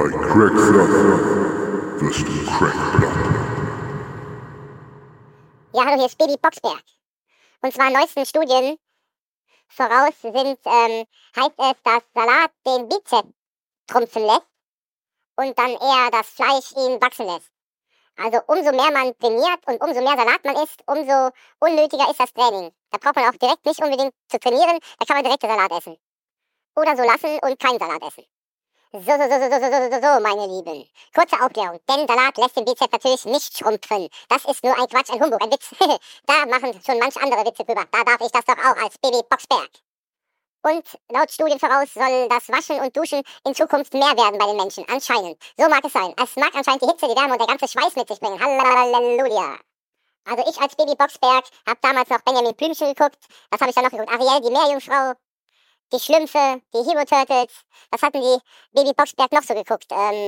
Bei Cracksack wirst du Crackblatt. Ja, hallo, hier ist Baby Boxberg. Und zwar neuesten Studien voraus heißt es, dass Salat den Bizeps trumpfen lässt und dann eher das Fleisch ihn wachsen lässt. Also umso mehr man trainiert und umso mehr Salat man isst, umso unnötiger ist das Training. Da braucht man auch direkt nicht unbedingt zu trainieren, da kann man direkt den Salat essen. Oder so lassen und keinen Salat essen. So, meine Lieben. Kurze Aufklärung, denn Salat lässt den Bizeps natürlich nicht schrumpfen. Das ist nur ein Quatsch, ein Humbug, ein Witz. Da machen schon manch andere Witze drüber. Da darf ich das doch auch als Baby Boxberg. Und laut Studien voraus soll das Waschen und Duschen in Zukunft mehr werden bei den Menschen. Anscheinend. So mag es sein. Es mag anscheinend die Hitze, die Wärme und der ganze Schweiß mit sich bringen. Halleluja. Also ich als Baby Boxberg habe damals noch Benjamin Blümchen geguckt. Was habe ich da noch geguckt? Ariel, die Meerjungfrau. Die Schlümpfe, die Hero Turtles. Was hatten die Baby Boxberg noch so geguckt?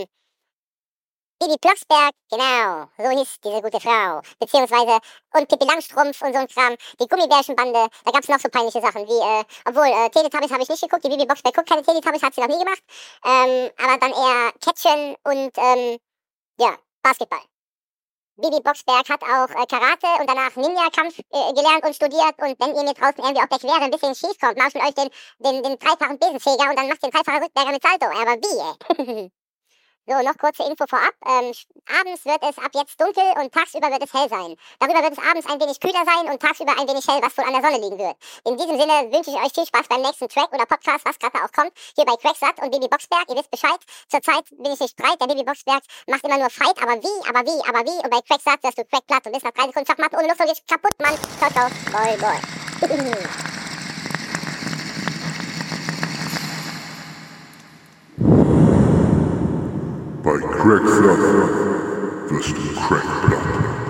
Bibi Blocksberg, genau, so hieß diese gute Frau. Beziehungsweise, und Pippi Langstrumpf und so ein Kram. Die Gummibärchenbande, da gab's noch so peinliche Sachen wie, Teletubbies habe ich nicht geguckt, die Bibi Blocksberg guckt keine Teletubbies, hat sie noch nie gemacht. Aber dann eher Kätzchen und, Basketball. Bibi Boxberg hat auch Karate und danach Ninja-Kampf gelernt und studiert. Und wenn ihr mir draußen irgendwie auf der Quere ein bisschen schief kommt, mach ich mit euch den dreifachen Besenfeger und dann macht den dreifachen Rückberger mit Salto. Aber wie, ey? So, noch kurze Info vorab. Abends wird es ab jetzt dunkel und tagsüber wird es hell sein. Darüber wird es abends ein wenig kühler sein und tagsüber ein wenig hell, was wohl an der Sonne liegen wird. In diesem Sinne wünsche ich euch viel Spaß beim nächsten Track oder Podcast, was gerade auch kommt, hier bei Cracksack und Baby Boxberg. Ihr wisst Bescheid. Zurzeit bin ich nicht breit. Der Baby Boxberg macht immer nur Fight, aber wie? Und bei Cracksack wirst du Crackplatt und bist nach 3 Sekunden Schachmatt ohne Luft und gehst kaputt, Mann. Ciao, ciao. Boy. Bei Cracksack wirst du Crackblatt.